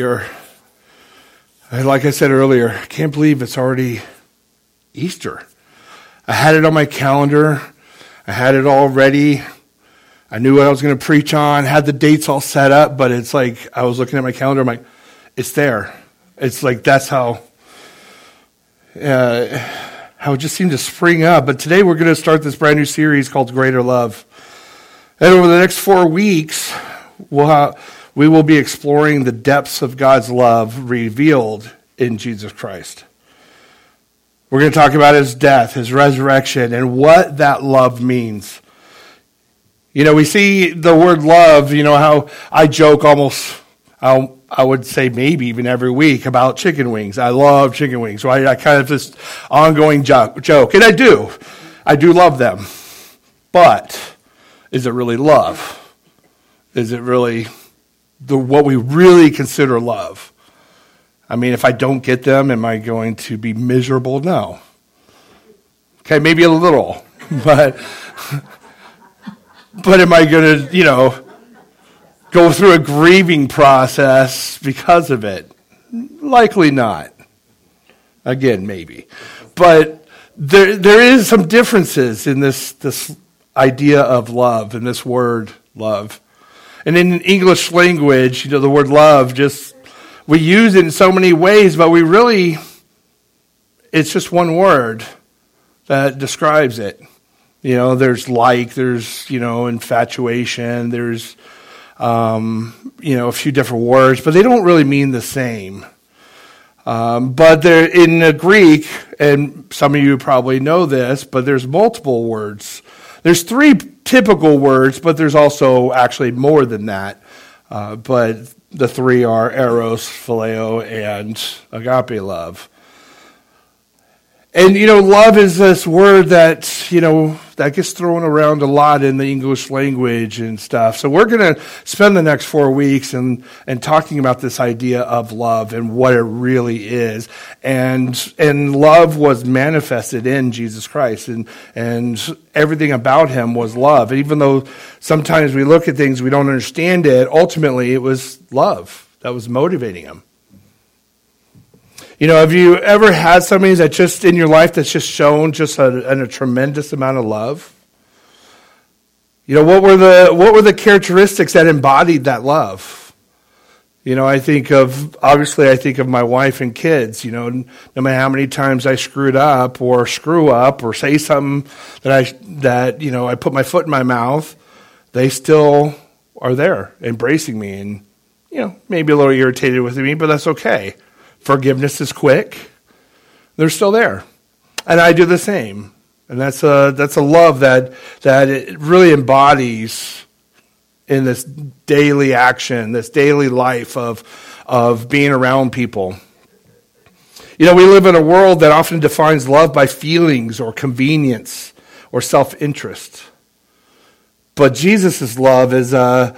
Like I said earlier, I can't believe it's already Easter. I had it on my calendar. I had it all ready. I knew what I was going to preach on, had the dates all set up, but it's like I was looking at my calendar, I'm like, it's there. It's like that's how it just seemed to spring up. But today we're going to start this brand new series called Greater Love. And over the next 4 weeks, we will be exploring the depths of God's love revealed in Jesus Christ. We're going to talk about his death, his resurrection, and what that love means. You know, we see the word love, you know, how I joke almost, I would say maybe even every week about chicken wings. I love chicken wings. So I kind of this ongoing joke. And I do love them. But is it really love? Is it really what we really consider love? I mean, if I don't get them, am I going to be miserable? No. Okay, maybe a little. But am I going to, go through a grieving process because of it? Likely not. Again, maybe. But there is some differences in this idea of love, in this word love. And in English language, the word love, we use it in so many ways, but it's just one word that describes it. There's there's, infatuation, there's, a few different words, but they don't really mean the same. But they're in the Greek, and some of you probably know this, but there's multiple words. There's 3 typical words, but there's also actually more than that. But the 3 are eros, phileo, and agape love. And, love is this word that, that gets thrown around a lot in the English language and stuff. So we're going to spend the next 4 weeks and talking about this idea of love and what it really is. And love was manifested in Jesus Christ, and everything about him was love. And even though sometimes we look at things, we don't understand it, ultimately it was love that was motivating him. Have you ever had somebody that just in your life that's just shown just a tremendous amount of love? What were the characteristics that embodied that love? I think of my wife and kids. No matter how many times I screw up or say something that I put my foot in my mouth, they still are there embracing me and maybe a little irritated with me, but that's okay. Forgiveness is quick. They're still there. And I do the same. And that's a love that it really embodies in this daily action, this daily life of being around people. We live in a world that often defines love by feelings or convenience or self-interest. But Jesus' love is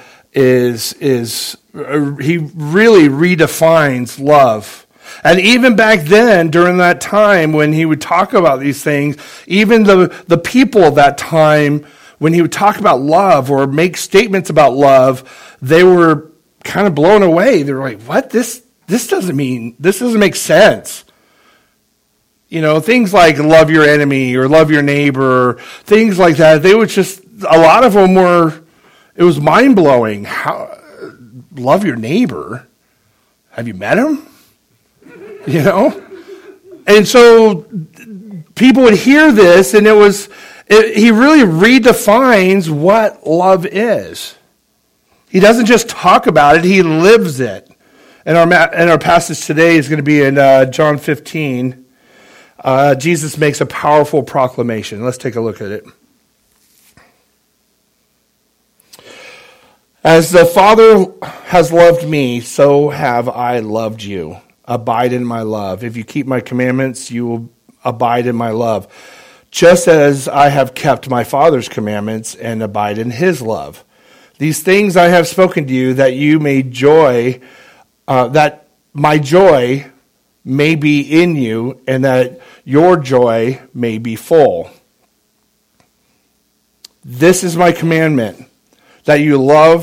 he really redefines love. And even back then, during that time, when he would talk about these things, even the people of that time, when he would talk about love or make statements about love, they were kind of blown away. They were like, what? This doesn't make sense. Things like love your enemy or love your neighbor, things like that. They would a lot of them it was mind-blowing. How, love your neighbor? Have you met him? And so people would hear this, and he really redefines what love is. He doesn't just talk about it, he lives it. And our passage today is going to be in John 15. Jesus makes a powerful proclamation. Let's take a look at it. As the Father has loved me, so have I loved you. Abide in my love. If you keep my commandments, you will abide in my love. Just as I have kept my Father's commandments and abide in his love. These things I have spoken to you, that you may that my joy may be in you, and that your joy may be full. This is my commandment, that you love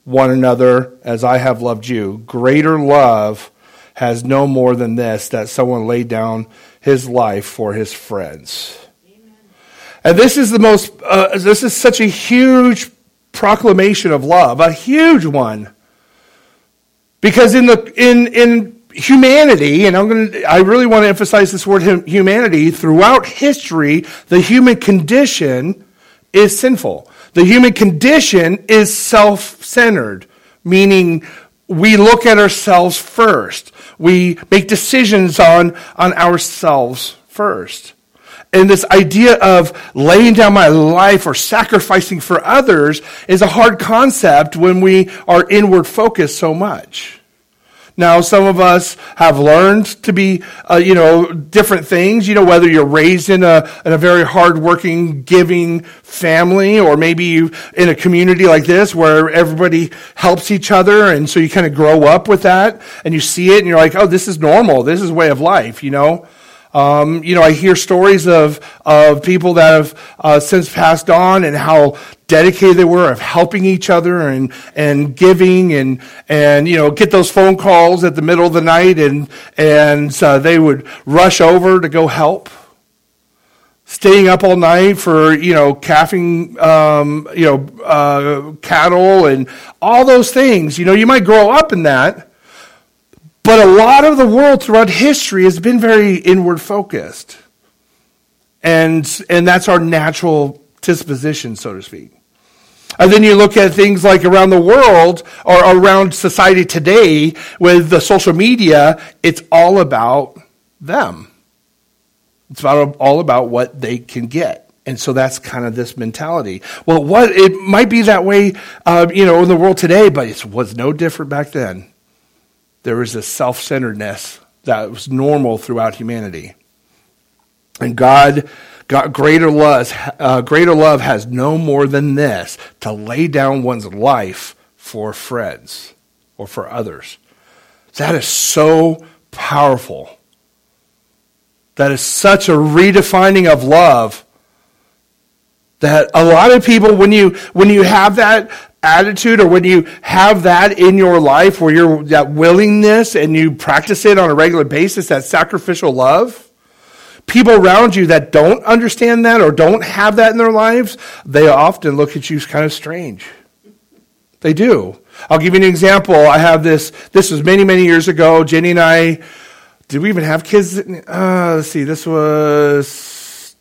one another as I have loved you. Greater love has no more than this, that someone laid down his life for his friends. Amen. And this is this is such a huge proclamation of love, a huge one. Because in humanity, and I really want to emphasize this word humanity, throughout history, the human condition is sinful. The human condition is self-centered, meaning we look at ourselves first. We make decisions on ourselves first. And this idea of laying down my life or sacrificing for others is a hard concept when we are inward focused so much. Now, some of us have learned to be, different things. Whether you're raised in a very hardworking, giving family, or maybe you in a community like this where everybody helps each other, and so you kind of grow up with that, and you see it, and you're like, oh, this is normal. This is way of life. I hear stories of people that have since passed on, and how dedicated they were of helping each other and giving and get those phone calls at the middle of the night, and they would rush over to go help. Staying up all night for calving cattle and all those things. You might grow up in that. But a lot of the world throughout history has been very inward focused. And that's our natural disposition, so to speak. And then you look at things like around the world or around society today with the social media, it's all about them. It's all about what they can get. And so that's kind of this mentality. Well, it might be that way, in the world today, but it was no different back then. There was a self-centeredness that was normal throughout humanity. And God greater love has no more than this, to lay down one's life for friends or for others. That is so powerful. That is such a redefining of love that a lot of people, when you have that attitude, or when you have that in your life, where you're that willingness and you practice it on a regular basis, that sacrificial love, people around you that don't understand that or don't have that in their lives, they often look at you kind of strange. They do. I'll give you an example. I have this was many, many years ago. Jenny and I, did we even have kids? Let's see, this was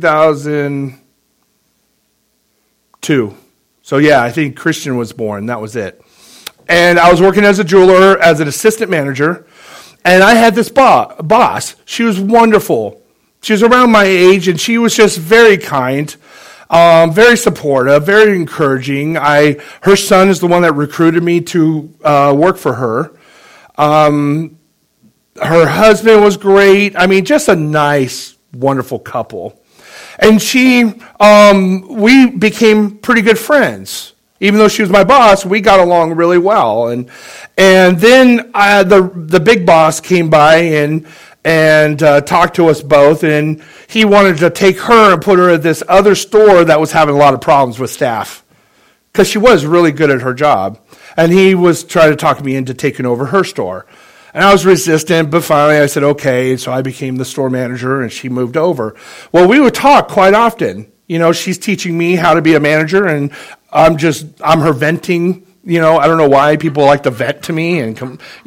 2002. So yeah, I think Christian was born. That was it. And I was working as a jeweler, as an assistant manager. And I had this boss. She was wonderful. She was around my age, and she was just very kind, very supportive, very encouraging. Her son is the one that recruited me to work for her. Her husband was great. I mean, just a nice, wonderful couple. And we became pretty good friends. Even though she was my boss, we got along really well. And then the big boss came by and talked to us both, and he wanted to take her and put her at this other store that was having a lot of problems with staff, because she was really good at her job. And he was trying to talk me into taking over her store. And I was resistant, but finally I said, okay. So I became the store manager, and she moved over. Well, we would talk quite often. She's teaching me how to be a manager, and I'm her venting. I don't know why people like to vent to me, and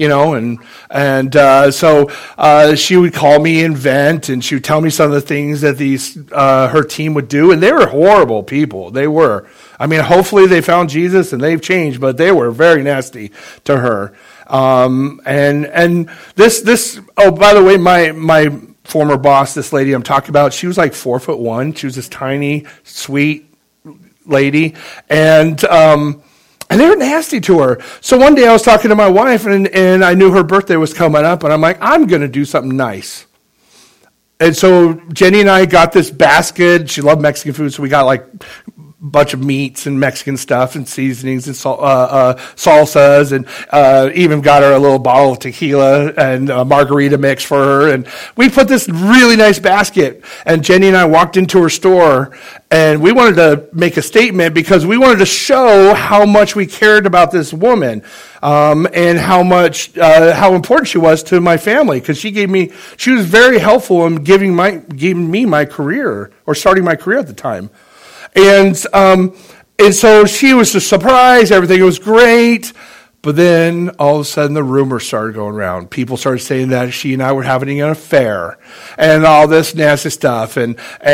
so she would call me and vent, and she would tell me some of the things that her team would do, and they were horrible people. They were. I mean, hopefully they found Jesus and they've changed, but they were very nasty to her. And this. Oh, by the way, my former boss, this lady I'm talking about, she was like 4'1". She was this tiny, sweet lady, and they were nasty to her. So one day I was talking to my wife, and I knew her birthday was coming up, and I'm like, I'm going to do something nice. And so Jenny and I got this basket. She loved Mexican food, so we got like bunch of meats and Mexican stuff and seasonings and salsas, and even got her a little bottle of tequila and a margarita mix for her. And we put this really nice basket. And Jenny and I walked into her store, and we wanted to make a statement because we wanted to show how much we cared about this woman, and how important she was to my family, because she was very helpful in giving me my career, or starting my career at the time. And so she was just surprised. Everything was great. But then all of a sudden the rumors started going around. People started saying that she and I were having an affair and all this nasty stuff. And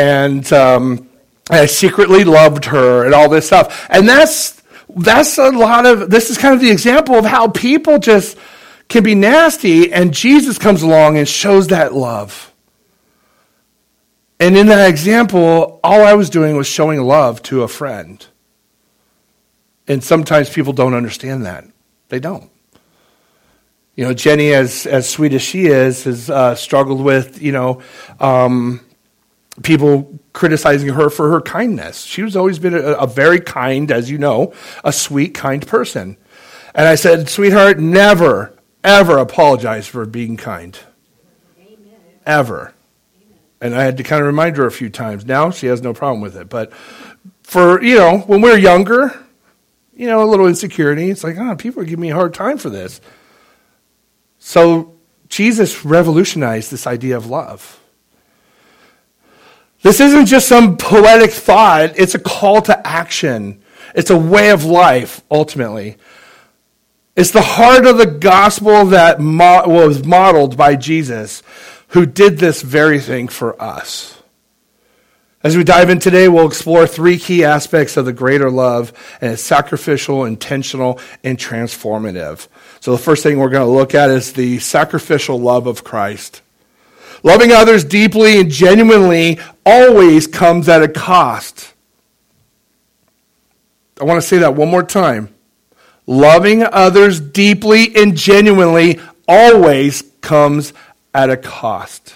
I secretly loved her and all this stuff. And that's this is kind of the example of how people just can be nasty, and Jesus comes along and shows that love. And in that example, all I was doing was showing love to a friend. And sometimes people don't understand that. They don't. Jenny, as sweet as she is, has struggled with, people criticizing her for her kindness. She's always been a very kind, as you know, a sweet, kind person. And I said, sweetheart, never, ever apologize for being kind. Amen. Ever. And I had to kind of remind her a few times. Now she has no problem with it. But for, when we were younger, a little insecurity. It's like, people are giving me a hard time for this. So Jesus revolutionized this idea of love. This isn't just some poetic thought. It's a call to action. It's a way of life, ultimately. It's the heart of the gospel that was modeled by Jesus, who did this very thing for us. As we dive in today, we'll explore three key aspects of the greater love, and it's sacrificial, intentional, and transformative. So the first thing we're going to look at is the sacrificial love of Christ. Loving others deeply and genuinely always comes at a cost. I want to say that one more time. Loving others deeply and genuinely always comes at a cost.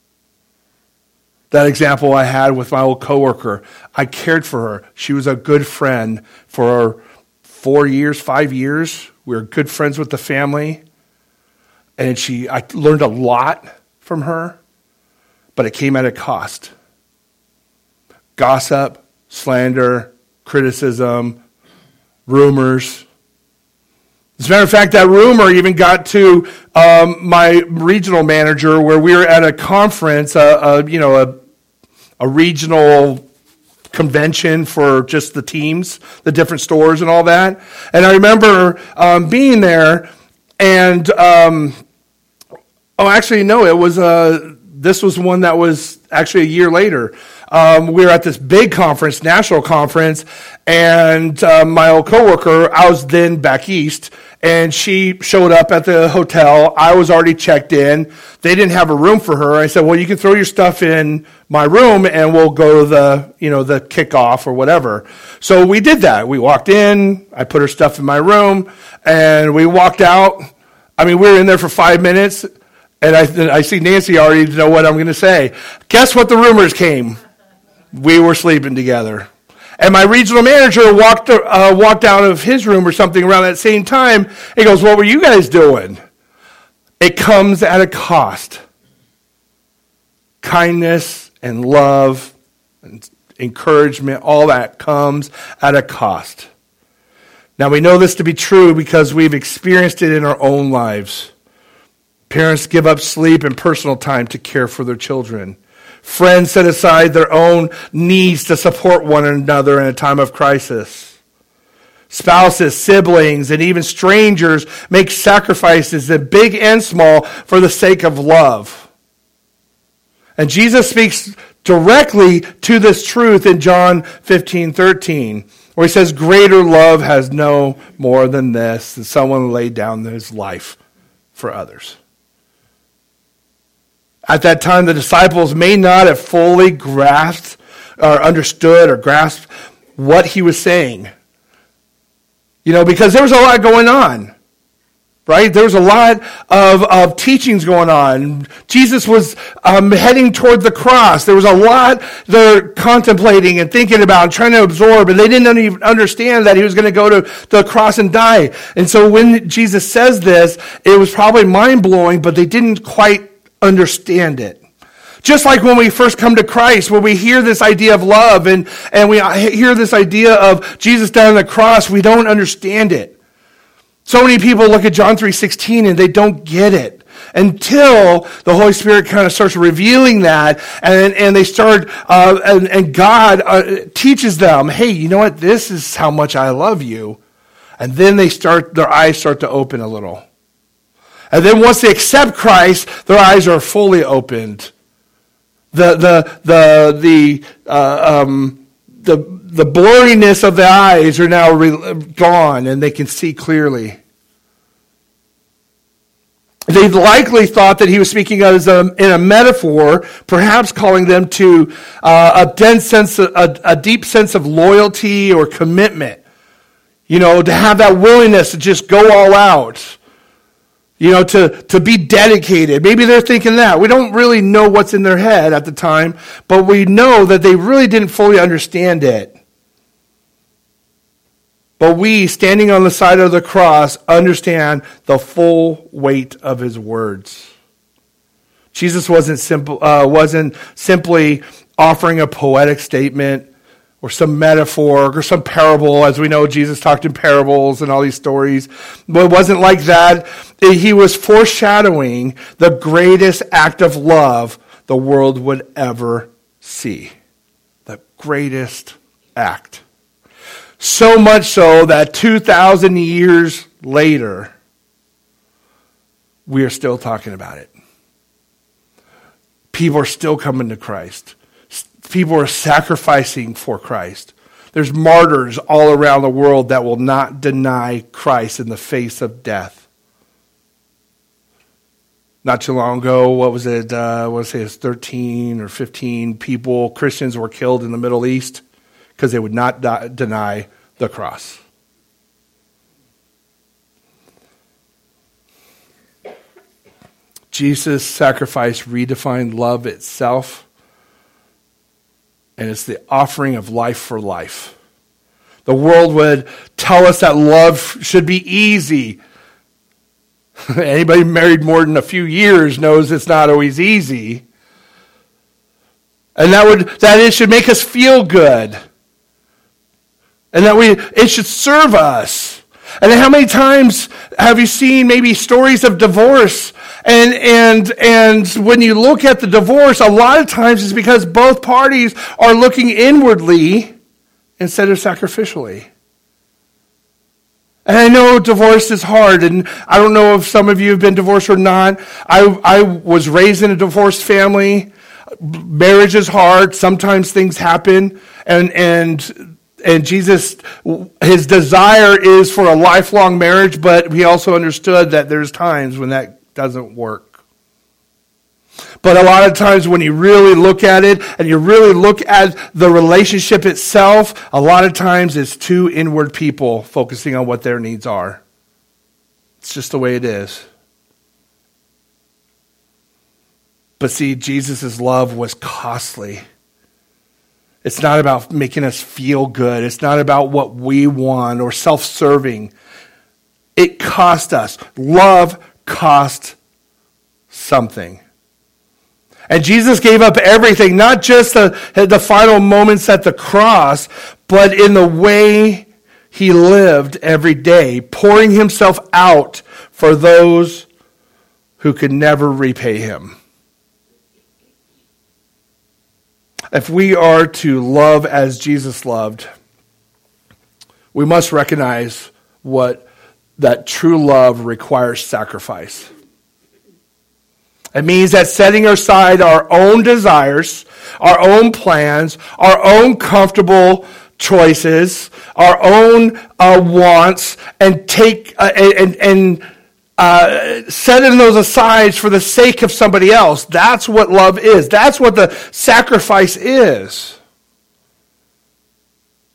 That example I had with my old coworker, I cared for her. She was a good friend for 5 years. We were good friends with the family. And I learned a lot from her, but it came at a cost. Gossip, slander, criticism, rumors. As a matter of fact, that rumor even got to my regional manager, where we were at a conference, a regional convention for just the teams, the different stores and all that. And I remember being there, and this was one that was actually a year later. We were at this big conference, national conference, and my old coworker, I was then back east, and she showed up at the hotel. I was already checked in. They didn't have a room for her. I said, well, you can throw your stuff in my room, and we'll go to the kickoff or whatever. So we did that. We walked in. I put her stuff in my room, and we walked out. We were in there for 5 minutes, and I see Nancy already know what I'm going to say. Guess what the rumors came? We were sleeping together. And my regional manager walked out of his room or something around that same time. He goes, what were you guys doing? It comes at a cost. Kindness and love and encouragement, all that comes at a cost. Now we know this to be true because we've experienced it in our own lives. Parents give up sleep and personal time to care for their children. Friends set aside their own needs to support one another in a time of crisis. Spouses, siblings, and even strangers make sacrifices, big and small, for the sake of love. And Jesus speaks directly to this truth in John 15:13, where he says, greater love has no more than this, than someone laid down his life for others. At that time, the disciples may not have fully grasped or understood or grasped what he was saying. Because there was a lot going on. right? There was a lot of teachings going on. Jesus was heading toward the cross. There was a lot they're contemplating and thinking about and trying to absorb, and they didn't even understand that he was going to go to the cross and die. And so when Jesus says this, it was probably mind-blowing, but they didn't quite understand it. Just like when we first come to Christ, when we hear this idea of love and we hear this idea of Jesus down on the cross, we don't understand it. So many people look at John 3:16 and they don't get it until the Holy Spirit kind of starts revealing that, and they start, and God teaches them, hey, you know what? This is how much I love you. And then their eyes start to open a little. And then once they accept Christ, their eyes are fully opened. The blurriness of the eyes are now gone, and they can see clearly. They likely thought that he was speaking in a metaphor, perhaps calling them to a deep sense of loyalty or commitment. To have that willingness to just go all out. To be dedicated. Maybe they're thinking that. We don't really know what's in their head at the time, but we know that they really didn't fully understand it. But we, standing on the side of the cross, understand the full weight of his words. Jesus wasn't simply offering a poetic statement or some metaphor, or some parable. As we know, Jesus talked in parables and all these stories. But it wasn't like that. He was foreshadowing the greatest act of love the world would ever see. The greatest act. So much so that 2,000 years later, we are still talking about it. People are still coming to Christ. People are sacrificing for Christ. There's martyrs all around the world that will not deny Christ in the face of death. Not too long ago, what was it? I want to say it's 13 or 15 people, Christians, were killed in the Middle East because they would not deny the cross. Jesus' sacrifice redefined love itself. And it's the offering of life for life. The world would tell us that love should be easy. Anybody married more than a few years knows it's not always easy. And that it should make us feel good. And that it should serve us. And how many times have you seen maybe stories of divorce? And when you look at the divorce, a lot of times it's because both parties are looking inwardly instead of sacrificially. And I know divorce is hard, and I don't know if some of you have been divorced or not. I was raised in a divorced family. Marriage is hard. Sometimes things happen, and Jesus, his desire is for a lifelong marriage, but he also understood that there's times when that doesn't work. But a lot of times when you really look at it and you really look at the relationship itself, a lot of times it's two inward people focusing on what their needs are. It's just the way it is. But see, Jesus' love was costly. It's not about making us feel good. It's not about what we want or self-serving. It cost us. Love cost something. And Jesus gave up everything, not just the final moments at the cross, but in the way he lived every day, pouring himself out for those who could never repay him. If we are to love as Jesus loved, we must recognize that true love requires sacrifice. It means that setting aside our own desires, our own plans, our own comfortable choices, our own wants, and setting those aside for the sake of somebody else. That's what love is. That's what the sacrifice is.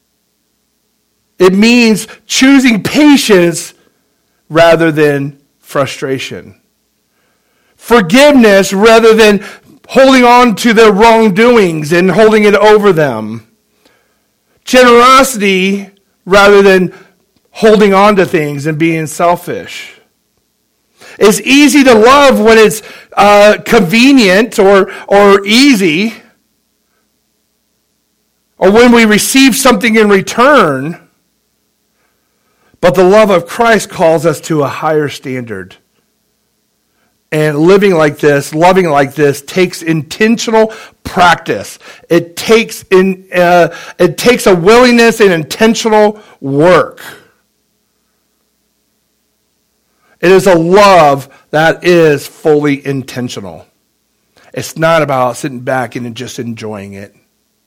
It means choosing patience rather than frustration. Forgiveness rather than holding on to their wrongdoings and holding it over them. Generosity rather than holding on to things and being selfish. It's easy to love when it's convenient or easy, or when we receive something in return. But the love of Christ calls us to a higher standard. And living like this, loving like this, takes intentional practice. It takes a willingness and intentional work. It is a love that is fully intentional. It's not about sitting back and just enjoying it.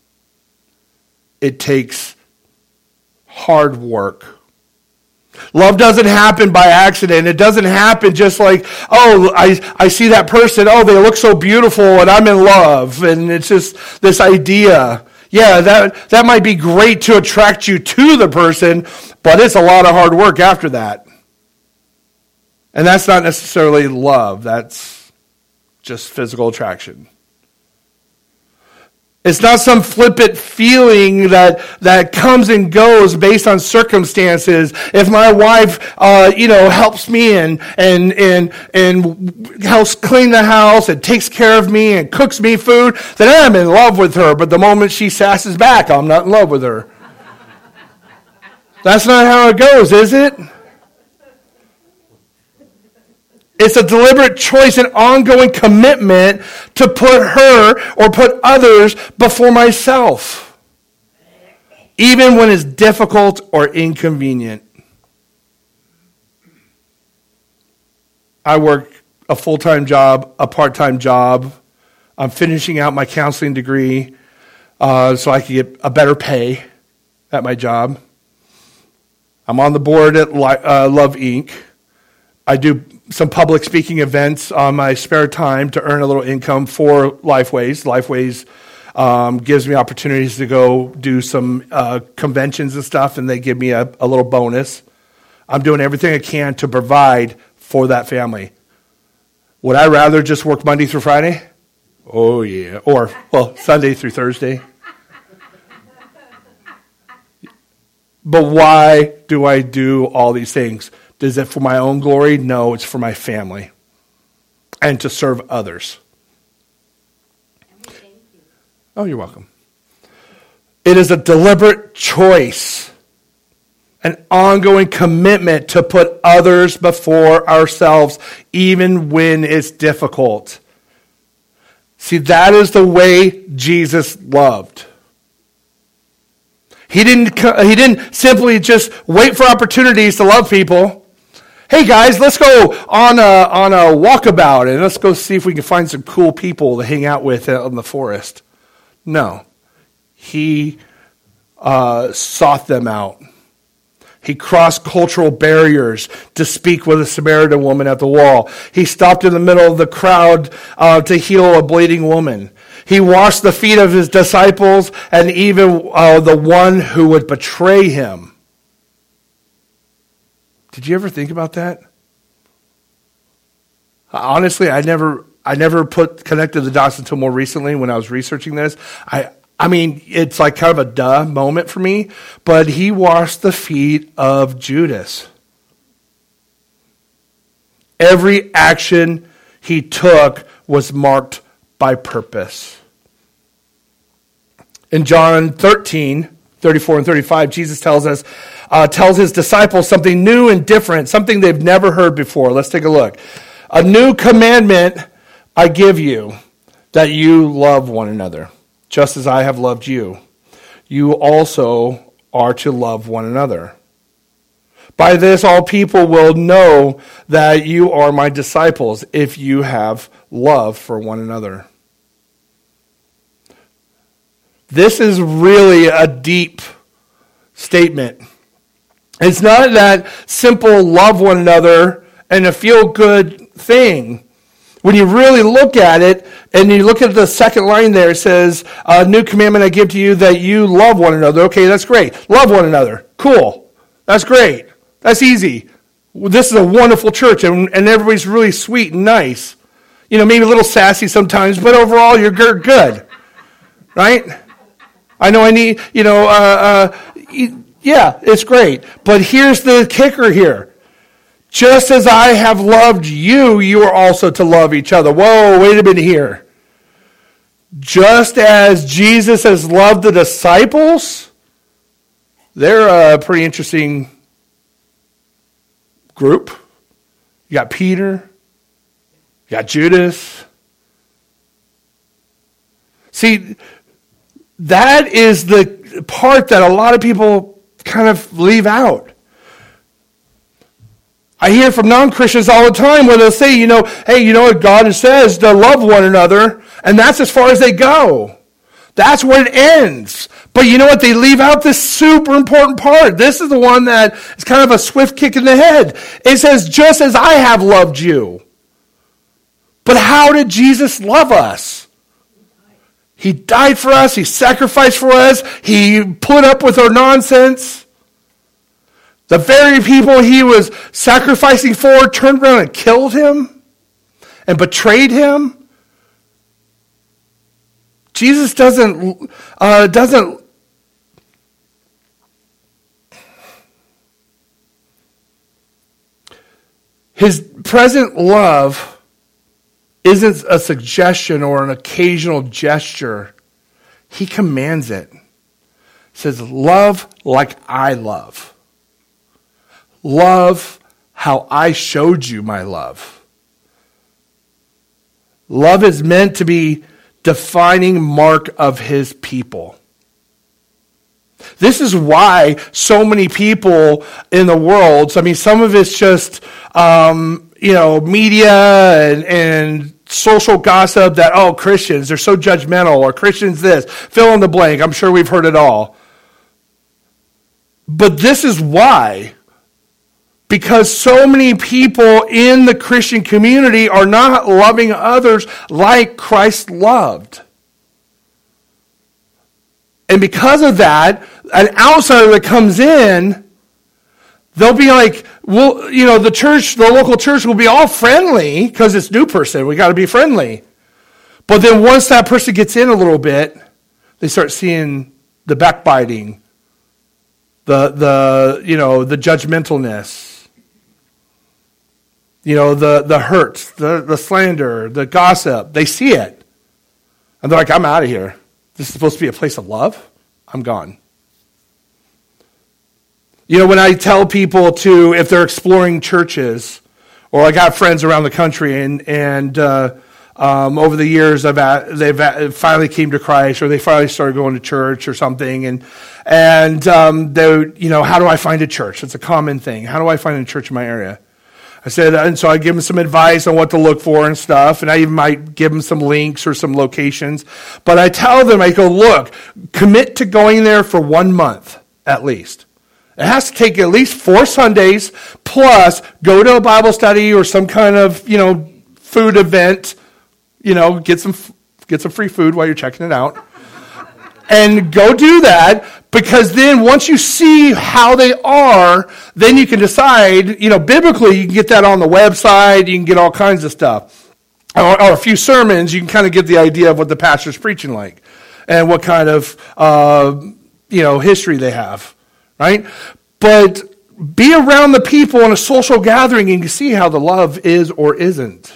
It takes hard work. Love doesn't happen by accident. It doesn't happen just like, oh, I see that person, oh, they look so beautiful and I'm in love. And it's just this idea. Yeah, that might be great to attract you to the person, but it's a lot of hard work after that. And that's not necessarily love. That's just physical attraction. It's not some flippant feeling that comes and goes based on circumstances. If my wife, helps me and helps clean the house and takes care of me and cooks me food, then I'm in love with her. But the moment she sasses back, I'm not in love with her. That's not how it goes, is it? It's a deliberate choice and ongoing commitment to put her or put others before myself, even when it's difficult or inconvenient. I work a full-time job, a part-time job. I'm finishing out my counseling degree so I can get a better pay at my job. I'm on the board at Love Inc. I do some public speaking events on my spare time to earn a little income for Lifeways. Lifeways gives me opportunities to go do some conventions and stuff, and they give me a little bonus. I'm doing everything I can to provide for that family. Would I rather just work Monday through Friday? Oh, yeah. Or, Sunday through Thursday. But why do I do all these things? Is it for my own glory? No, it's for my family and to serve others. Thank you. Oh, you're welcome. It is a deliberate choice, an ongoing commitment to put others before ourselves, even when it's difficult. See, that is the way Jesus loved. He didn't simply just wait for opportunities to love people. Hey guys, let's go on a walkabout and let's go see if we can find some cool people to hang out with in the forest. No. He sought them out. He crossed cultural barriers to speak with a Samaritan woman at the wall. He stopped in the middle of the crowd to heal a bleeding woman. He washed the feet of his disciples and even the one who would betray him. Did you ever think about that? Honestly, I never connected the dots until more recently when I was researching this. I mean, it's like kind of a duh moment for me, but he washed the feet of Judas. Every action he took was marked by purpose. In John 13, 34 and 35, Jesus tells his disciples something new and different, something they've never heard before. Let's take a look. A new commandment I give you, that you love one another, just as I have loved you. You also are to love one another. By this all people will know that you are my disciples, if you have love for one another. This is really a deep statement. It's not that simple love one another and a feel-good thing. When you really look at it, and you look at the second line there, it says, a new commandment I give to you, that you love one another. Okay, that's great. Love one another. Cool. That's great. That's easy. this is a wonderful church, and everybody's really sweet and nice. Maybe a little sassy sometimes, but overall you're good, right? I know I need, yeah, it's great. But here's the kicker here. Just as I have loved you, you are also to love each other. Whoa, wait a minute here. Just as Jesus has loved the disciples, they're a pretty interesting group. You got Peter. You got Judas. See, that is the part that a lot of people kind of leave out. I hear from non-Christians all the time where they'll say, hey, you know what God says to love one another, and that's as far as they go. That's where it ends. But you know what? They leave out this super important part. This is the one that is kind of a swift kick in the head. It says, just as I have loved you. But how did Jesus love us? He died for us. He sacrificed for us. He put up with our nonsense. The very people he was sacrificing for turned around and killed him and betrayed him. Jesus doesn't his present love isn't a suggestion or an occasional gesture. He commands it. He says, love like I love. Love how I showed you my love. Love is meant to be defining mark of his people. This is why so many people in the world, some of it's just, media and social gossip that, Christians, they're so judgmental, or Christians this, fill in the blank. I'm sure we've heard it all. But this is why. Because so many people in the Christian community are not loving others like Christ loved. And because of that, an outsider that comes in, they'll be like, the local church will be all friendly because it's new person. We got to be friendly. But then once that person gets in a little bit, they start seeing the backbiting, the judgmentalness. The hurt, the slander, the gossip. They see it. And they're like, I'm out of here. This is supposed to be a place of love. I'm gone. When I tell people if they're exploring churches, or I got friends around the country and over the years they've finally came to Christ, or they finally started going to church or something, and they, how do I find a church? It's a common thing. How do I find a church in my area? I said, and so I give them some advice on what to look for and stuff, and I even might give them some links or some locations. But I tell them, I go, look, commit to going there for 1 month at least. It has to take at least 4 Sundays, plus go to a Bible study or some kind of, food event, get some free food while you're checking it out. And go do that, because then once you see how they are, then you can decide, biblically you can get that on the website, you can get all kinds of stuff. Or a few sermons, you can kind of get the idea of what the pastor's preaching like, and what kind of, history they have, right? But be around the people in a social gathering and you can see how the love is or isn't.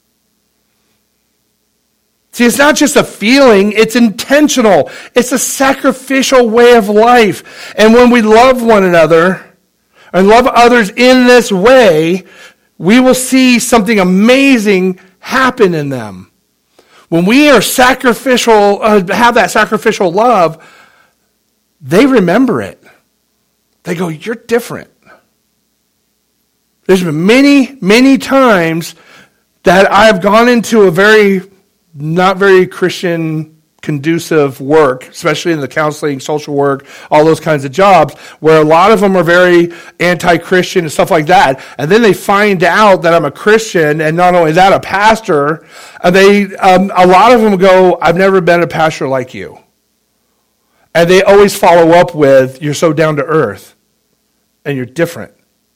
See, it's not just a feeling, it's intentional. It's a sacrificial way of life. And when we love one another and love others in this way, we will see something amazing happen in them. When we are sacrificial, have that sacrificial love, they remember it. They go, you're different. There's been many, many times that I've gone into a not very Christian conducive work, especially in the counseling, social work, all those kinds of jobs, where a lot of them are very anti-Christian and stuff like that. And then they find out that I'm a Christian, and not only that, a pastor. And a lot of them go, I've never been a pastor like you. And they always follow up with, you're so down to earth, and you're different.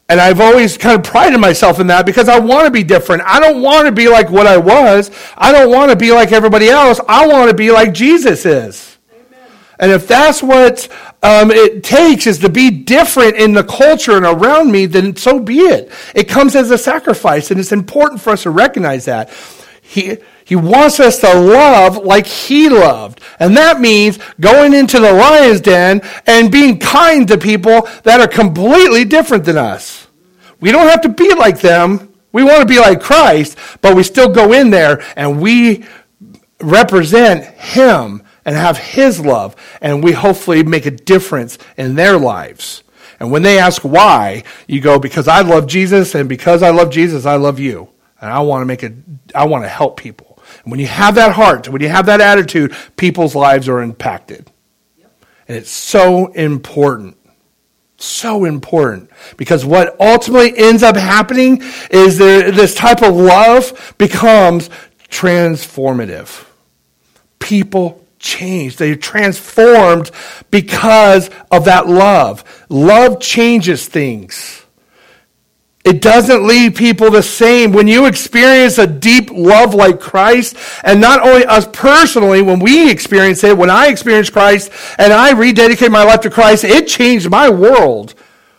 And I've always kind of prided myself in that because I want to be different. I don't want to be like what I was. I don't want to be like everybody else. I want to be like Jesus is. Amen. And if that's what it takes is to be different in the culture and around me, then so be it. It comes as a sacrifice, and it's important for us to recognize that. He wants us to love like he loved. And that means going into the lion's den and being kind to people that are completely different than us. We don't have to be like them. We want to be like Christ, but we still go in there and we represent him and have his love. And we hopefully make a difference in their lives. And when they ask why, you go, because I love Jesus, and because I love Jesus, I love you. And I want to help people. And when you have that heart, when you have that attitude, people's lives are impacted. Yep. And it's so important. So important. Because what ultimately ends up happening is this type of love becomes transformative. People change. They're transformed because of that love. Love changes things. It doesn't leave people the same. When you experience a deep love like Christ, and not only us personally, when we experience it, when I experienced Christ and I rededicated my life to Christ, it changed my world.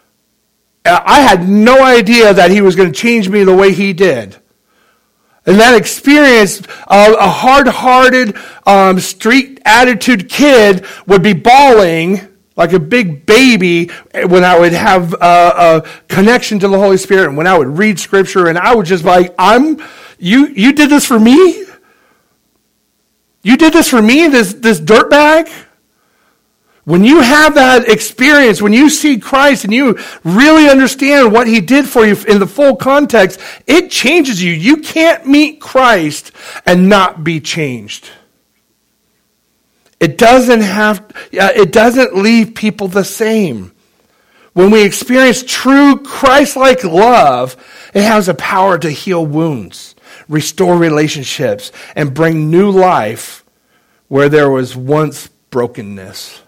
I had no idea that he was going to change me the way he did. And that experience, a hard-hearted, street attitude kid would be bawling like a big baby when I would have a connection to the Holy Spirit, and when I would read Scripture, and I would just be like, you did this for me? You did this for me, this dirtbag? When you have that experience, when you see Christ and you really understand what he did for you in the full context, it changes you. You can't meet Christ and not be changed. It doesn't leave people the same. When we experience true Christ-like love, it has the power to heal wounds, restore relationships, and bring new life where there was once brokenness.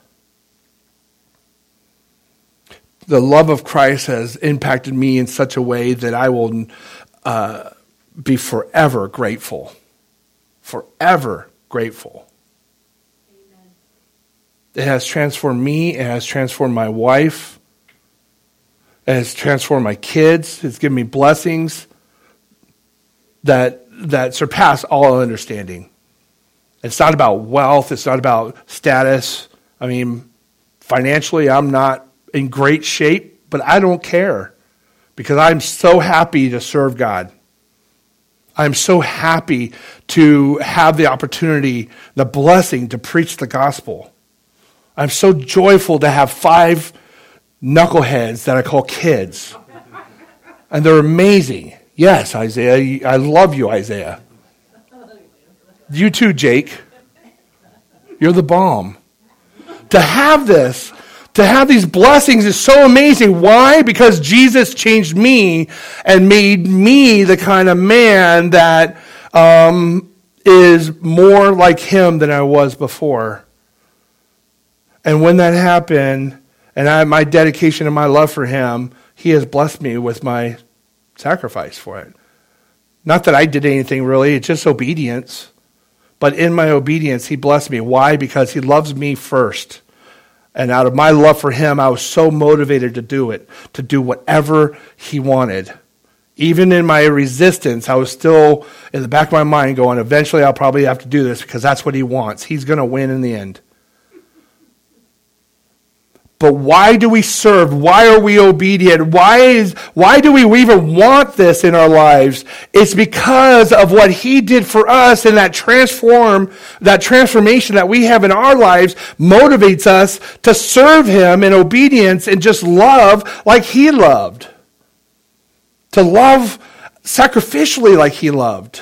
The love of Christ has impacted me in such a way that I will be forever grateful. Forever grateful. It has transformed me. It has transformed my wife. It has transformed my kids. It's given me blessings that surpass all understanding. It's not about wealth. It's not about status. I mean, financially, I'm not in great shape, but I don't care because I'm so happy to serve God. I'm so happy to have the opportunity, the blessing to preach the gospel. I'm so joyful to have 5 knuckleheads that I call kids. And they're amazing. Yes, Isaiah. I love you, Isaiah. You too, Jake. You're the bomb. To have this, to have these blessings is so amazing. Why? Because Jesus changed me and made me the kind of man that is more like him than I was before. And when that happened, and my dedication and my love for him, he has blessed me with my sacrifice for it. Not that I did anything really, it's just obedience. But in my obedience, he blessed me. Why? Because he loves me first. And out of my love for him, I was so motivated to do it, to do whatever he wanted. Even in my resistance, I was still in the back of my mind going, eventually I'll probably have to do this because that's what he wants. He's going to win in the end. But why do we serve? Why are we obedient? Why do we even want this in our lives? It's because of what he did for us, and that transformation that we have in our lives motivates us to serve him in obedience and just love like he loved. To love sacrificially like he loved.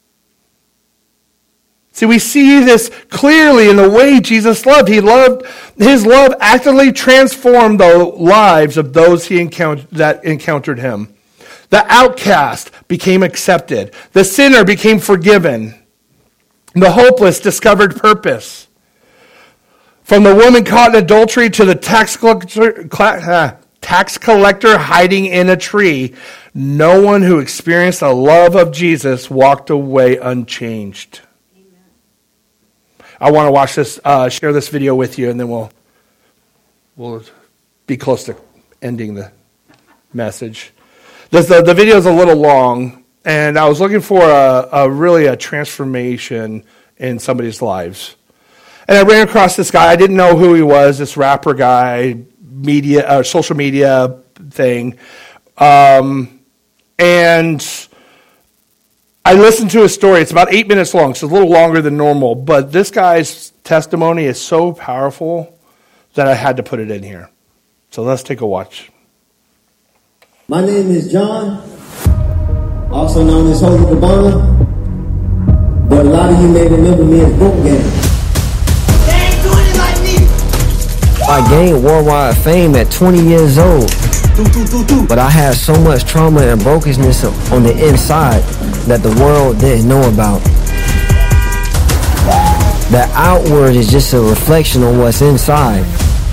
See, we see this clearly in the way Jesus loved. His love actively transformed the lives of those that encountered him. The outcast became accepted. The sinner became forgiven. The hopeless discovered purpose. From the woman caught in adultery to the tax collector, tax collector hiding in a tree. No one who experienced the love of Jesus walked away unchanged. Amen. I want to watch this, share this video with you, and then we'll be close to ending the message. The video is a little long, and I was looking for a transformation in somebody's lives. And I ran across this guy. I didn't know who he was, this rapper guy, social media thing. And I listened to his story. It's about 8 minutes long, so it's a little longer than normal. But this guy's testimony is so powerful that I had to put it in here. So let's take a watch. My name is John, also known as Holy Cabana, but a lot of you may remember me as Book Gang. They ain't doing it like me. I gained worldwide fame at 20 years old, but I had so much trauma and brokenness on the inside that the world didn't know about. The outward is just a reflection on what's inside.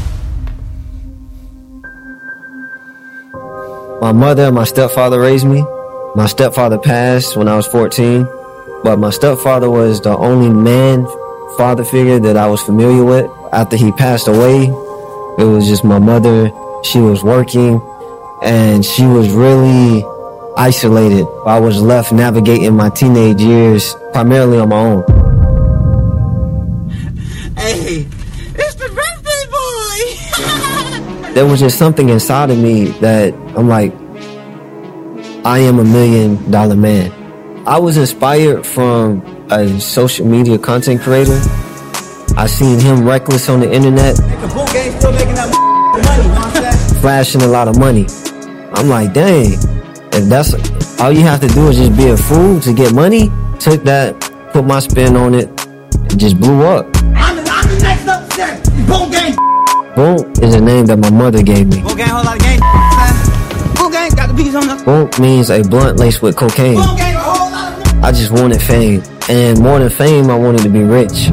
My mother and my stepfather raised me. My stepfather passed when I was 14, but my stepfather was the only father figure that I was familiar with. After he passed away, it was just my mother. She was working, and she was really isolated. I was left navigating my teenage years primarily on my own. Hey, it's the birthday boy. There was just something inside of me that I'm like, I am $1 million man. I was inspired from a social media content creator. I seen him reckless on the internet, flashing a lot of money. I'm like, dang, if that's all you have to do is just be a fool to get money. Took that, put my spin on it, and just blew up. I'm the next up there. Boom gang. Boom is a name that my mother gave me. Boom gang, whole lot of gang. Boom gang, got the bees on us. Boom means a blunt laced with cocaine. Boom gang, a whole lot of. I just wanted fame, and more than fame, I wanted to be rich.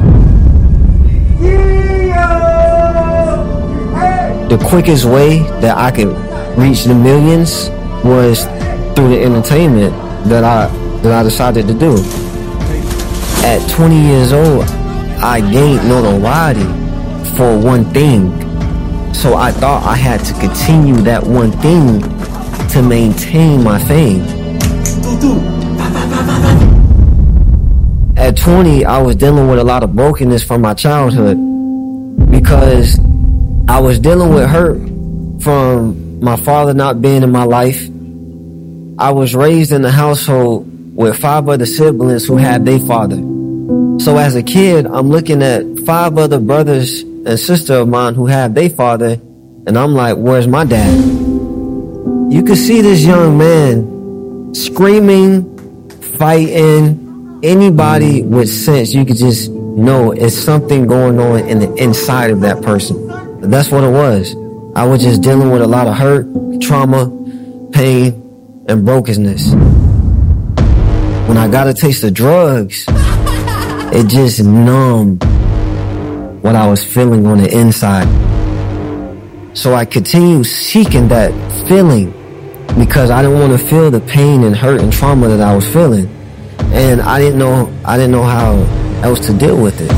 The quickest way that I could reach the millions was through the entertainment that I decided to do. At 20 years old, I gained notoriety for one thing. So I thought I had to continue that one thing to maintain my fame. At 20, I was dealing with a lot of brokenness from my childhood because I was dealing with hurt from my father not being in my life. I was raised in a household with 5 other siblings who had their father. So as a kid, I'm looking at 5 other brothers and sister of mine who have their father, and I'm like, where's my dad? You could see this young man screaming, fighting. Anybody with sense, you could just know it's something going on in the inside of that person. That's what it was. I was just dealing with a lot of hurt, trauma, pain, and brokenness. When I got a taste of drugs, it just numbed what I was feeling on the inside. So I continued seeking that feeling because I didn't want to feel the pain and hurt and trauma that I was feeling. And I didn't know how else to deal with it.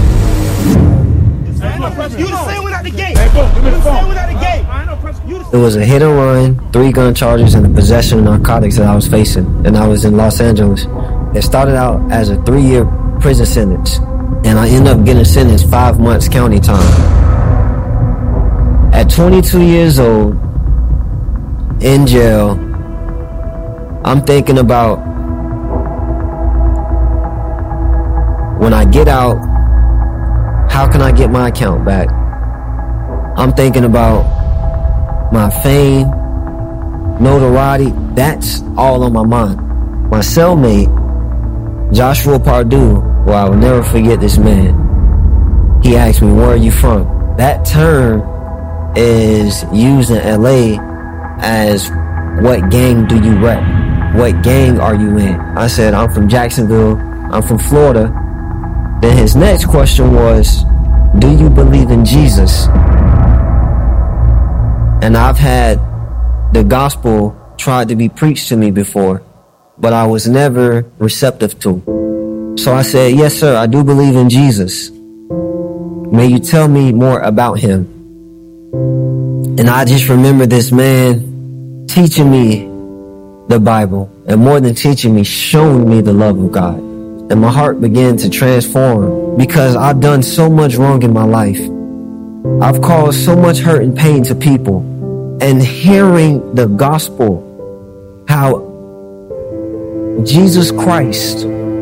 It was a hit and run, 3 gun charges, and the possession of narcotics that I was facing. And I was in Los Angeles. It started out as a 3-year prison sentence. And I ended up getting sentenced 5 months county time. At 22 years old, in jail, I'm thinking about when I get out, how can I get my account back? I'm thinking about my fame, notoriety. That's all on my mind. My cellmate, Joshua Pardue, well, I will never forget this man. He asked me, where are you from? That term is used in LA as, what gang do you rep? What gang are you in? I said, I'm from Jacksonville. I'm from Florida. Then his next question was, do you believe in Jesus? And I've had the gospel tried to be preached to me before, but I was never receptive to. So I said, yes, sir, I do believe in Jesus. May you tell me more about him. And I just remember this man teaching me the Bible, and more than teaching me, showing me the love of God. And my heart began to transform because I've done so much wrong in my life. I've caused so much hurt and pain to people. And hearing the gospel, how Jesus Christ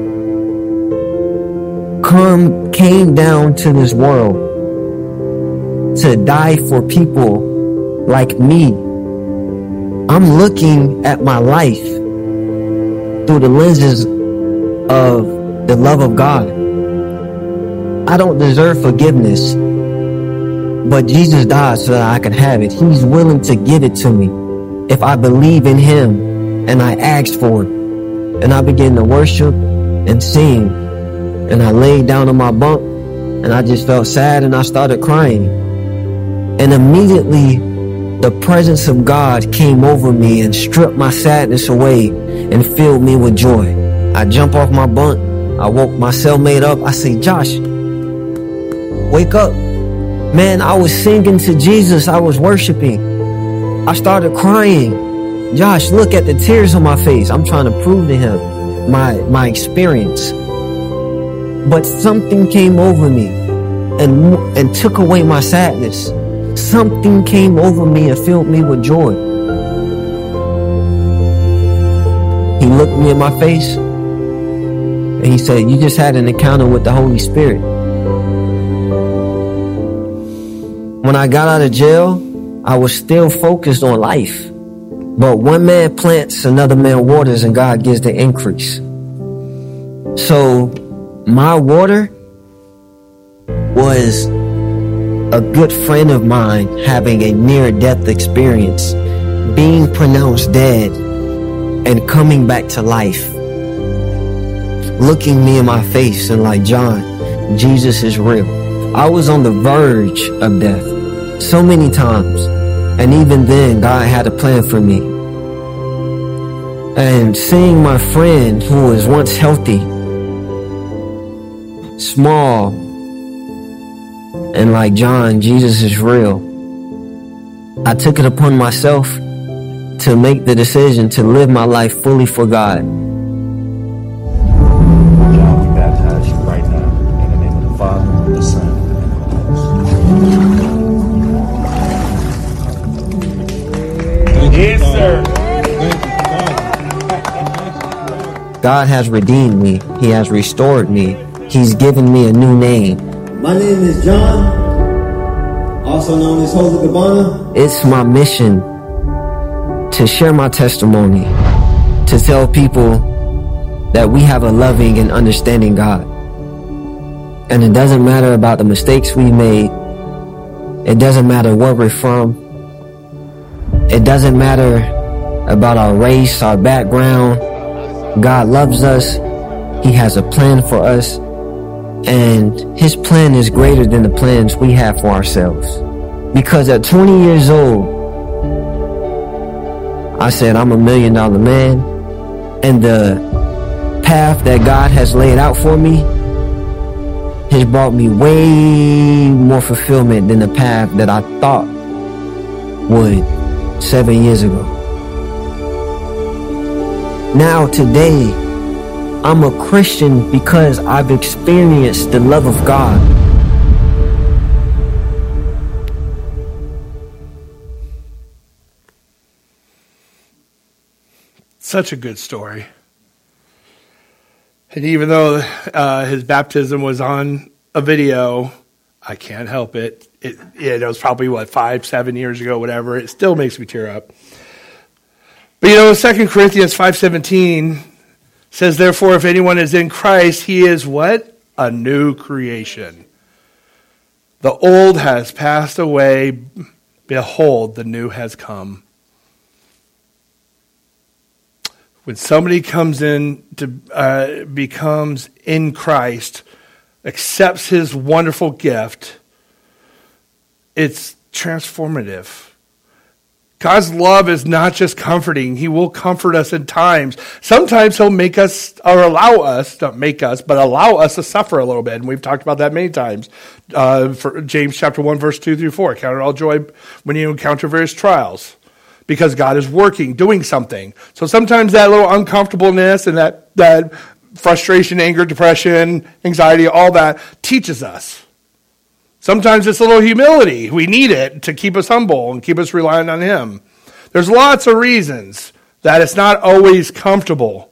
came down to this world to die for people like me. I'm looking at my life through the lenses of the love of God. I don't deserve forgiveness, but Jesus died so that I could have it. He's willing to give it to me if I believe in him and I asked for it. And I began to worship and sing. And I laid down on my bunk and I just felt sad and I started crying. And immediately the presence of God came over me and stripped my sadness away and filled me with joy. I jumped off my bunk. I woke my cellmate up. I say, Josh, wake up. Man, I was singing to Jesus. I was worshiping. I started crying. Josh, look at the tears on my face. I'm trying to prove to him my experience. But something came over me and took away my sadness. Something came over me and filled me with joy. He looked me in my face and he said, you just had an encounter with the Holy Spirit. When I got out of jail, I was still focused on life. But one man plants, another man waters, and God gives the increase. So my water was a good friend of mine having a near-death experience, being pronounced dead, and coming back to life. Looking me in my face and like, John, Jesus is real. I was on the verge of death so many times. And even then, God had a plan for me. And seeing my friend who was once healthy, small, and like, John, Jesus is real, I took it upon myself to make the decision to live my life fully for God. John, we baptize you right now in the name of the Father, the Son, and the Holy Spirit. Yes, sir. God has redeemed me. He has restored me. He's given me a new name. My name is John, also known as Holy Cabana. It's my mission to share my testimony, to tell people that we have a loving and understanding God. And it doesn't matter about the mistakes we made. It doesn't matter where we're from. It doesn't matter about our race, our background. God loves us. He has a plan for us. And his plan is greater than the plans we have for ourselves. Because at 20 years old, I said, I'm $1 million man. And the path that God has laid out for me has brought me way more fulfillment than the path that I thought would 7 years ago. Now today, I'm a Christian because I've experienced the love of God. Such a good story. And even though his baptism was on a video, I can't help it. It was probably, 5-7 years ago, whatever. It still makes me tear up. But 2 Corinthians 5:17 says, therefore, if anyone is in Christ, he is what? A new creation. The old has passed away. Behold, the new has come. When somebody comes in to becomes in Christ, accepts his wonderful gift, it's transformative. God's love is not just comforting. He will comfort us in times. Sometimes he'll make us, or allow us, not make us, but allow us to suffer a little bit. And we've talked about that many times. For James chapter 1, verse 2 through 4. Count it all joy when you encounter various trials, because God is working, doing something. So sometimes that little uncomfortableness and that frustration, anger, depression, anxiety, all that teaches us. Sometimes it's a little humility. We need it to keep us humble and keep us reliant on him. There's lots of reasons that it's not always comfortable.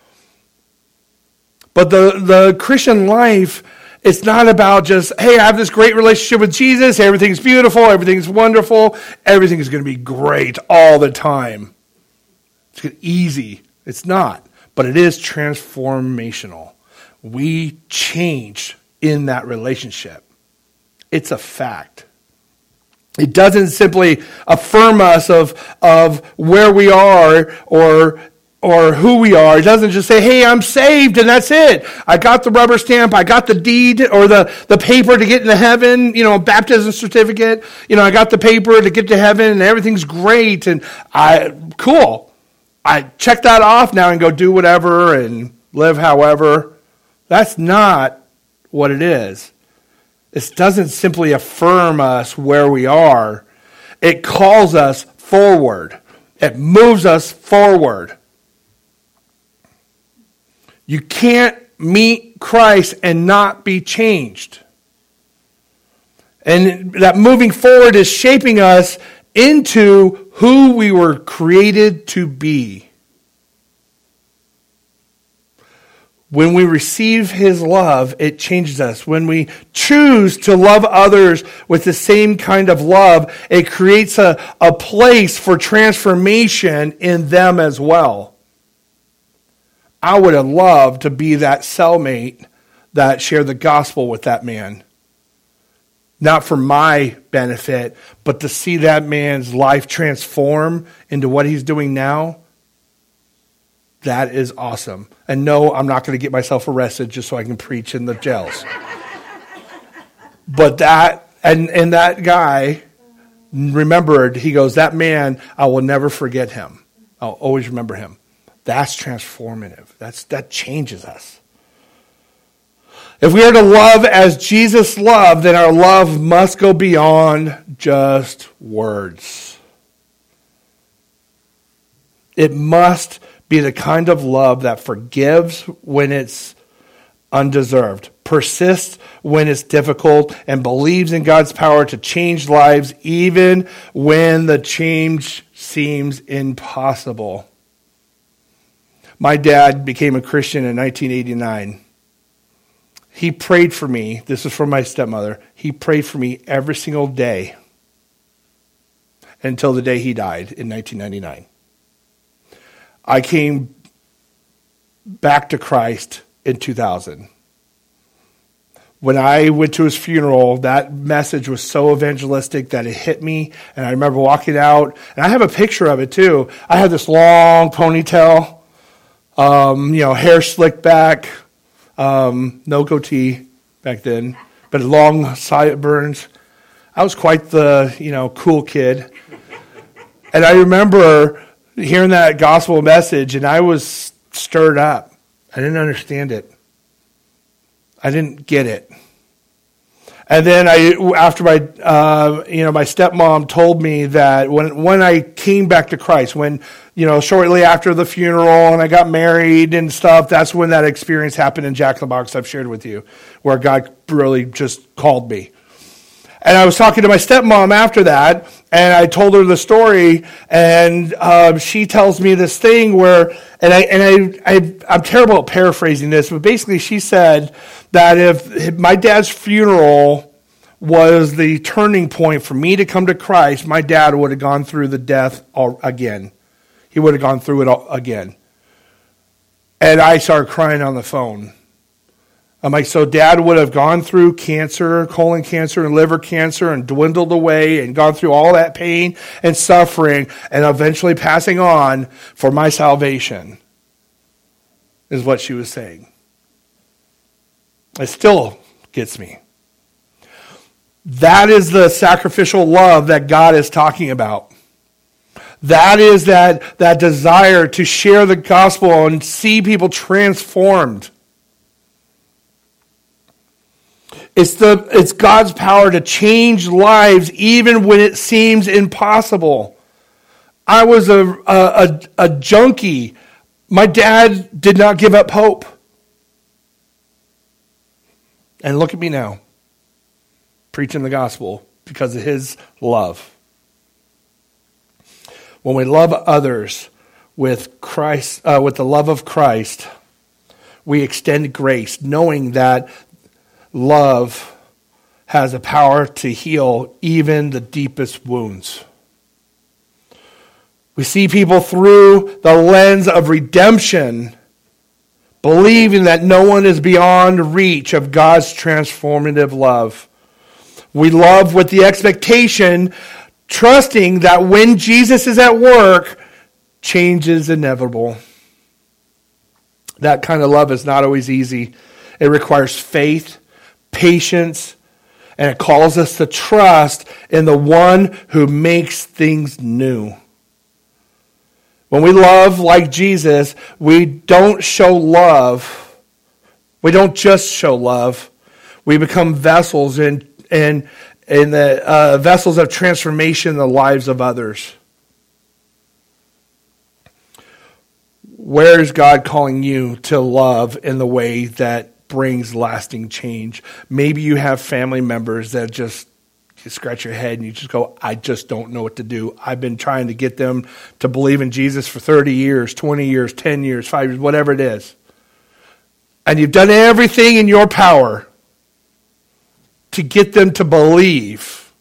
But the Christian life, it's not about just, hey, I have this great relationship with Jesus. Everything's beautiful. Everything's wonderful. Everything is going to be great all the time. It's easy. It's not. But it is transformational. We change in that relationship. It's a fact. It doesn't simply affirm us of where we are or who we are. It doesn't just say, hey, I'm saved and that's it. I got the rubber stamp. I got the deed or the paper to get into heaven, baptism certificate. I got the paper to get to heaven and everything's great. And cool. I check that off now and go do whatever and live however. That's not what it is. It doesn't simply affirm us where we are. It calls us forward. It moves us forward. You can't meet Christ and not be changed. And that moving forward is shaping us into who we were created to be. When we receive his love, it changes us. When we choose to love others with the same kind of love, it creates a place for transformation in them as well. I would have loved to be that cellmate that shared the gospel with that man. Not for my benefit, but to see that man's life transform into what he's doing now. That is awesome. And no, I'm not going to get myself arrested just so I can preach in the jails. But that guy remembered, he goes, that man, I will never forget him. I'll always remember him. That's transformative. That changes us. If we are to love as Jesus loved, then our love must go beyond just words. It must be the kind of love that forgives when it's undeserved, persists when it's difficult, and believes in God's power to change lives even when the change seems impossible. My dad became a Christian in 1989. He prayed for me. This is from my stepmother. He prayed for me every single day until the day he died in 1999. I came back to Christ in 2000. When I went to his funeral, that message was so evangelistic that it hit me. And I remember walking out, and I have a picture of it too. I had this long ponytail, hair slicked back, no goatee back then, but long sideburns. I was quite the, cool kid. And I remember hearing that gospel message, and I was stirred up. I didn't understand it. I didn't get it. And then after my stepmom told me that when I came back to Christ, when, shortly after the funeral and I got married and stuff, that's when that experience happened in Jack in the Box I've shared with you, where God really just called me. And I was talking to my stepmom after that, and I told her the story, and she tells me this thing where, I'm terrible at paraphrasing this, but basically she said that if my dad's funeral was the turning point for me to come to Christ, my dad would have gone through the death again. He would have gone through it all again. And I started crying on the phone. I'm like, so Dad would have gone through cancer, colon cancer and liver cancer, and dwindled away and gone through all that pain and suffering and eventually passing on for my salvation, is what she was saying. It still gets me. That is the sacrificial love that God is talking about. That is that desire to share the gospel and see people transformed. It's God's power to change lives even when it seems impossible. I was a junkie. My dad did not give up hope. And look at me now, preaching the gospel because of his love. When we love others with Christ, with the love of Christ, we extend grace, knowing that love has a power to heal even the deepest wounds. We see people through the lens of redemption, believing that no one is beyond reach of God's transformative love. We love with the expectation, trusting that when Jesus is at work, change is inevitable. That kind of love is not always easy. It requires faith, patience, and it calls us to trust in the one who makes things new. When we love like Jesus, we don't show love. We don't just show love. We become vessels in the vessels of transformation in the lives of others. Where is God calling you to love in the way that brings lasting change? Maybe you have family members that just you scratch your head and you just go, I just don't know what to do. I've been trying to get them to believe in Jesus for 30 years, 20 years, 10 years, 5 years, whatever it is. And you've done everything in your power to get them to believe.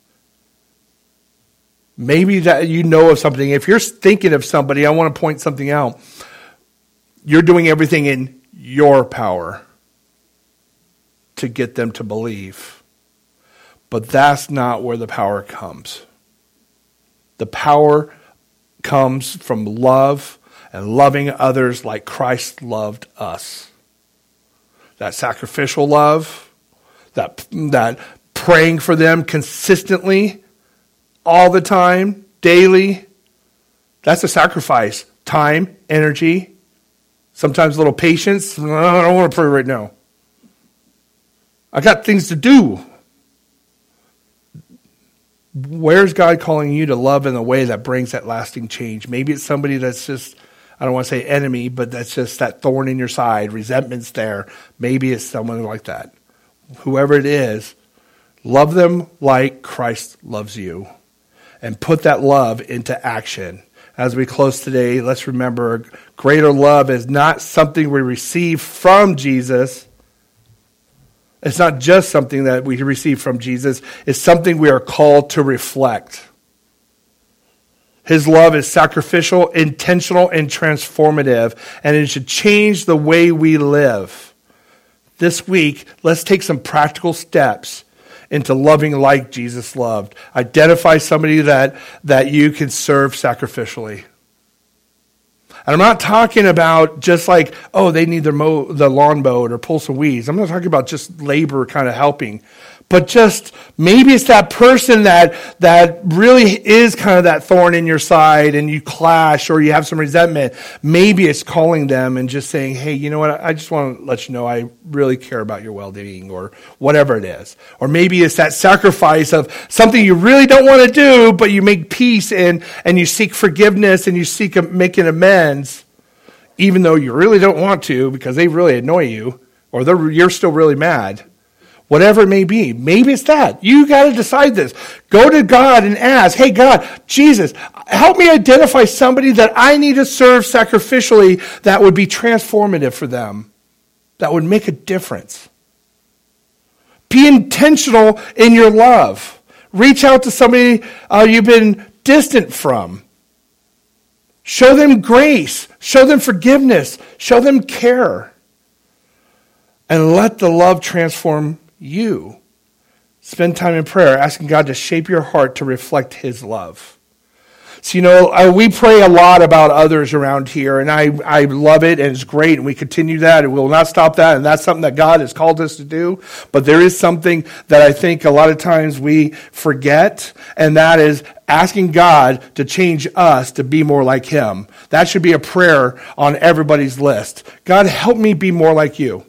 Maybe that you know of something. If you're thinking of somebody, I want to point something out. You're doing everything in your power to get them to believe. But that's not where the power comes. The power comes from love and loving others like Christ loved us. That sacrificial love, that praying for them consistently, all the time, daily, that's a sacrifice. Time, energy, sometimes a little patience. I don't want to pray right now. I got things to do. Where's God calling you to love in a way that brings that lasting change? Maybe it's somebody that's just, I don't want to say enemy, but that's just that thorn in your side, resentment's there. Maybe it's someone like that. Whoever it is, love them like Christ loves you. And put that love into action. As we close today, let's remember greater love is not something we receive from Jesus. It's not just something that we receive from Jesus. It's something we are called to reflect. His love is sacrificial, intentional, and transformative, and it should change the way we live. This week, let's take some practical steps into loving like Jesus loved. Identify somebody that you can serve sacrificially. And I'm not talking about just like, oh, they need the lawn mowed or pull some weeds. I'm not talking about just labor kind of helping. But just maybe it's that person that really is kind of that thorn in your side and you clash or you have some resentment. Maybe it's calling them and just saying, hey, you know what? I just want to let you know I really care about your well-being or whatever it is. Or maybe it's that sacrifice of something you really don't want to do, but you make peace and you seek forgiveness and you seek making amends, even though you really don't want to because they really annoy you or you're still really mad. Whatever it may be. Maybe it's that. You got to decide this. Go to God and ask, hey, God, Jesus, help me identify somebody that I need to serve sacrificially that would be transformative for them, that would make a difference. Be intentional in your love. Reach out to somebody you've been distant from. Show them grace. Show them forgiveness. Show them care. And let the love transform you. Spend time in prayer, asking God to shape your heart to reflect His love. So, we pray a lot about others around here, and I love it, and it's great, and we continue that, and we will not stop that, and that's something that God has called us to do. But there is something that I think a lot of times we forget, and that is asking God to change us to be more like Him. That should be a prayer on everybody's list. God, help me be more like you.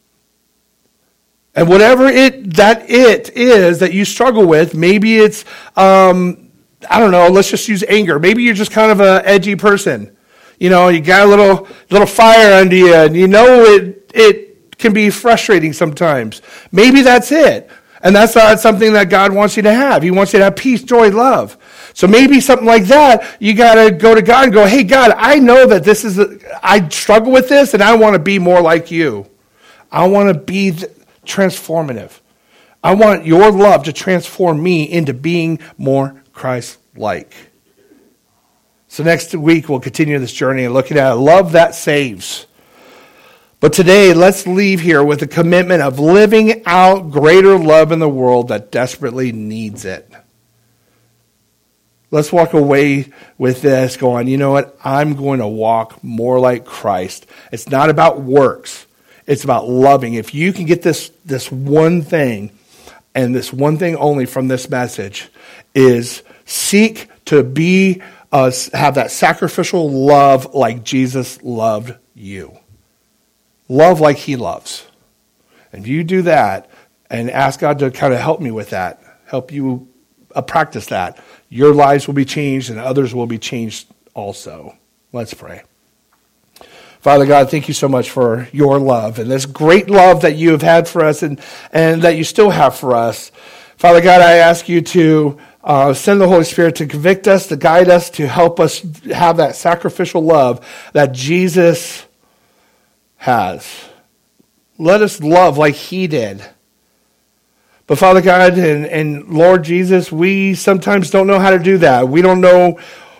And whatever it is that you struggle with, maybe it's, I don't know, let's just use anger. Maybe you're just kind of an edgy person. You got a little fire under you, and it can be frustrating sometimes. Maybe that's it. And that's not something that God wants you to have. He wants you to have peace, joy, love. So maybe something like that, you got to go to God and go, hey, God, I know that I struggle with this, and I want to be more like you. I want to be transformative. I want your love to transform me into being more Christ-like. So next week, we'll continue this journey and looking at a love that saves. But today, let's leave here with a commitment of living out greater love in the world that desperately needs it. Let's walk away with this going, you know what? I'm going to walk more like Christ. It's not about works. It's about loving. If you can get this one thing, and this one thing only from this message, is seek to have that sacrificial love like Jesus loved you. Love like He loves. And if you do that and ask God to kind of help me with that, help you practice that, your lives will be changed and others will be changed also. Let's pray. Father God, thank you so much for your love and this great love that you have had for us and that you still have for us. Father God, I ask you to send the Holy Spirit to convict us, to guide us, to help us have that sacrificial love that Jesus has. Let us love like He did. But Father God and Lord Jesus, we sometimes don't know how to do that. We don't know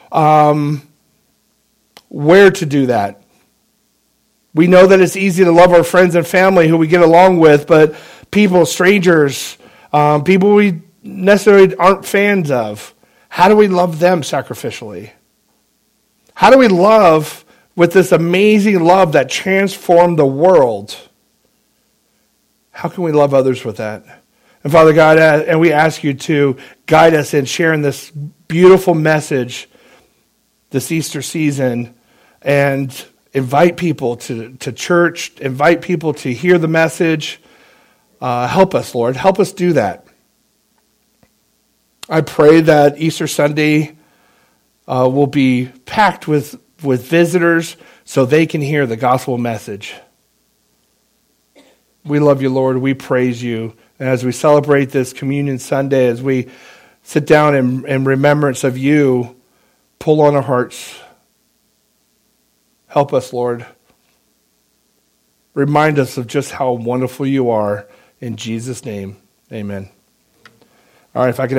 where to do that. We know that it's easy to love our friends and family who we get along with, but people, strangers, people we necessarily aren't fans of, how do we love them sacrificially? How do we love with this amazing love that transformed the world? How can we love others with that? And Father God, and we ask you to guide us in sharing this beautiful message this Easter season, and invite people to church, invite people to hear the message. Help us, Lord. Help us do that. I pray that Easter Sunday will be packed with visitors so they can hear the gospel message. We love you, Lord. We praise you. And as we celebrate this Communion Sunday, as we sit down in remembrance of you, pull on our hearts. Help us, Lord. Remind us of just how wonderful you are. In Jesus' name, amen. All right, if I could